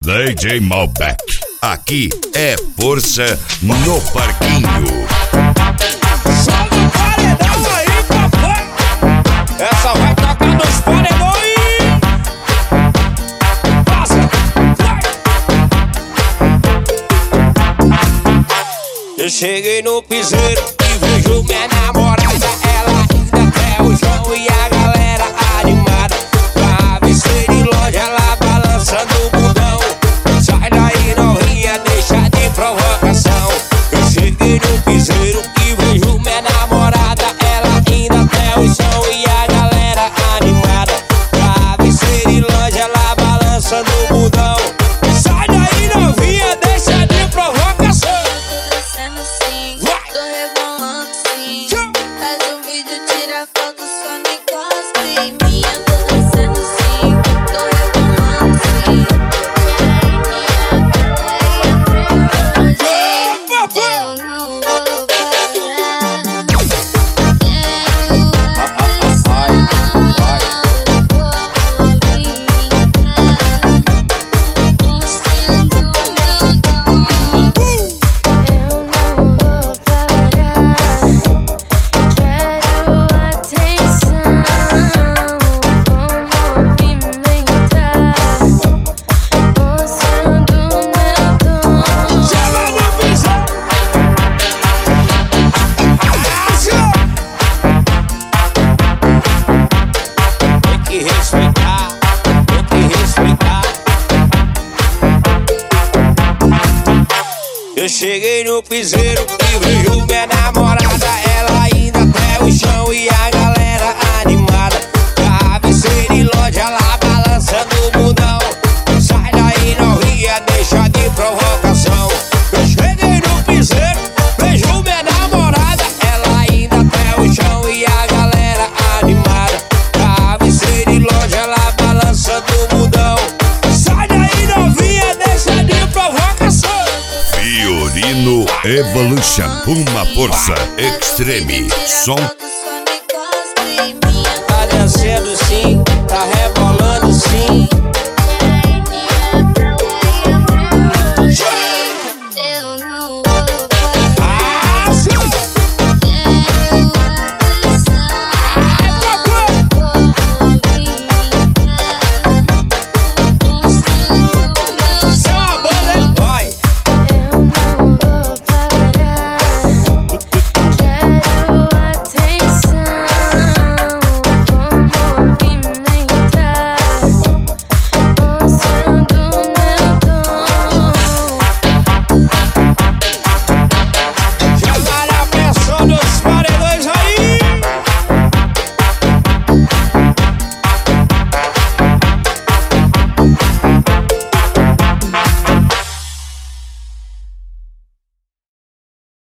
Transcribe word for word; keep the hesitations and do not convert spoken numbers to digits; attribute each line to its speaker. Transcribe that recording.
Speaker 1: D J Malbec, aqui é força no parquinho.
Speaker 2: Solta o paredão aí, papai. Essa vai tocar nos paredão aí. Passa, vai. Eu cheguei no piseiro e vejo minha namorada. Ela ainda até o chão e a galera animada. Travesseiro de loja, ela balançando o bundão. Sai daí, novinha, deixa de provocação. Eu cheguei no piseiro e vejo minha namorada. Ela ainda até o chão e a galera animada. Travesseiro de loja, ela balançando o bundão. Sai daí, novinha, deixa de provocação. Eu cheguei no piseiro e vejo minha namorada. Ela ainda até o chão e a galera animada. Travesseiro de loja, lá balançando o bundão. Sai daí, novinha, deixa de provocação. Eu cheguei no piseiro, vejo minha namorada. Ela ainda até o chão e a galera animada. Travesseiro de loja, lá balançando o bundão. Sai daí, novinha, deixa de provocação.
Speaker 1: Fiorino Evolution, uma força extreme. Som
Speaker 2: Tá descendo sim, tá rebolando.